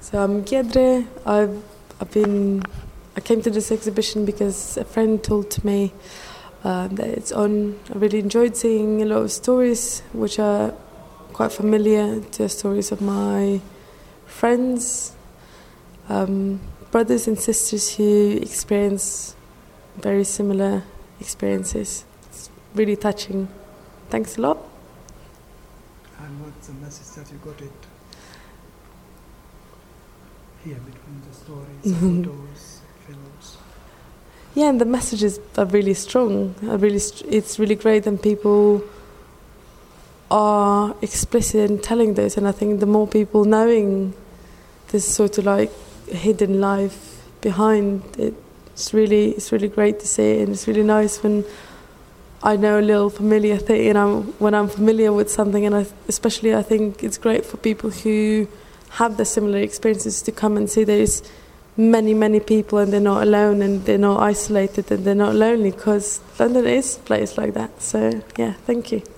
So I'm Giedre. I came to this exhibition because a friend told me that it's on. I really enjoyed seeing a lot of stories which are quite familiar to the stories of my friends, brothers and sisters who experience very similar experiences. It's really touching. Thanks a lot. And what's the message that you got it here between the stories, photos, films? Yeah, and the messages are really strong. It's really great, and people are explicit in telling this. And I think the more people knowing this sort of like hidden life behind it, it's really great to see, and it's really nice when I know a little familiar thing, and when I'm familiar with something, and especially I think it's great for people who have the similar experiences to come and see there's many people, and they're not alone, and they're not isolated, and they're not lonely, because London is a place like that. So yeah, thank you.